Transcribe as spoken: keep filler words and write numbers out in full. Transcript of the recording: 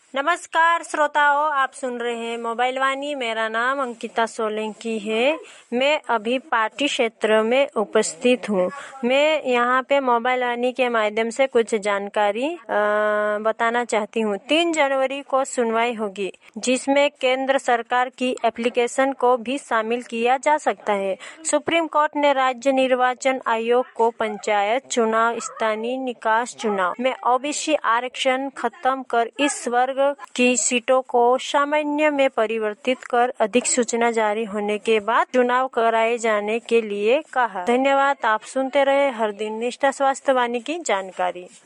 नमस्कार श्रोताओं, आप सुन रहे हैं मोबाइल वाणी। मेरा नाम अंकिता सोलंकी है। मैं अभी पार्टी क्षेत्र में उपस्थित हूँ। मैं यहाँ पे मोबाइल वाणी के माध्यम से कुछ जानकारी आ, बताना चाहती हूँ। तीन जनवरी को सुनवाई होगी, जिसमें केंद्र सरकार की एप्लीकेशन को भी शामिल किया जा सकता है। सुप्रीम कोर्ट ने राज्य निर्वाचन आयोग को पंचायत चुनाव, स्थानीय निकाय चुनाव में ओबीसी आरक्षण खत्म कर इस वर्ग की सीटों को सामान्य में परिवर्तित कर अधिसूचना जारी होने के बाद चुनाव कराए जाने के लिए कहा। धन्यवाद। आप सुनते रहे हर दिन निष्ठा स्वास्थ्य वाणी की जानकारी।